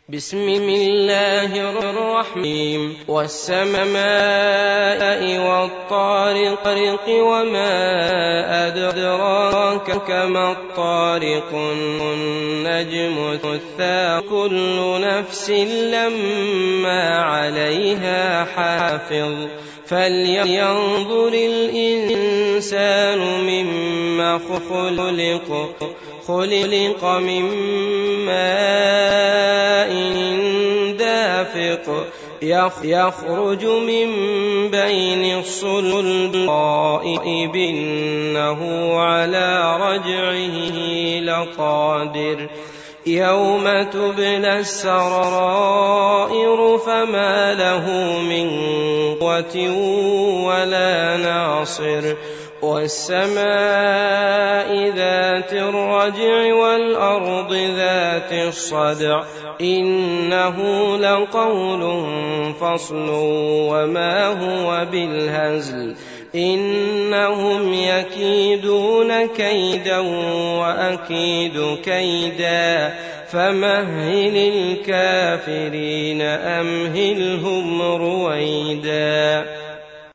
بسم الله الرحمن والسماء والطارق وما أدراك ما الطارق النجم الثاقب كل نفس لما عليها حافظ فلينظر الإنسان مما خلق من ماء دافق يخرج من بين الصلب إنه على رجعه لقادر يوم تبلى السرائر فما له من قوة ولا ناصر والسماء ذات الرجع والأرض ذات الصدع إنه لقول فصل وما هو بالهزل إنهم يكيدون كيدا وأكيد كيدا فمهل الكافرين أمهلهم رويدا